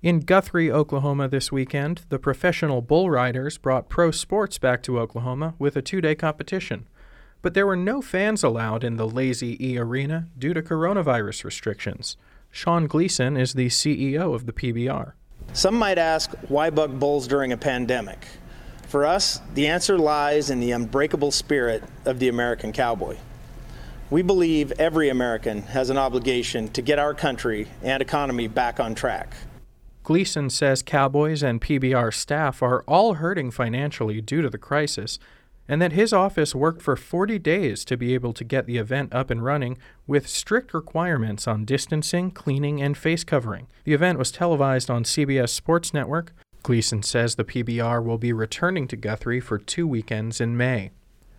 In Guthrie, Oklahoma this weekend, the professional bull riders brought pro sports back to Oklahoma with a 2-day competition. But there were no fans allowed in the Lazy E Arena due to coronavirus restrictions. Sean Gleason is the CEO of the PBR. Some might ask, why buck bulls during a pandemic? For us, the answer lies in the unbreakable spirit of the American cowboy. We believe every American has an obligation to get our country and economy back on track. Gleason says cowboys and PBR staff are all hurting financially due to the crisis, and that his office worked for 40 days to be able to get the event up and running with strict requirements on distancing, cleaning, and face covering. The event was televised on CBS Sports Network. Gleason says the PBR will be returning to Guthrie for 2 weekends in May.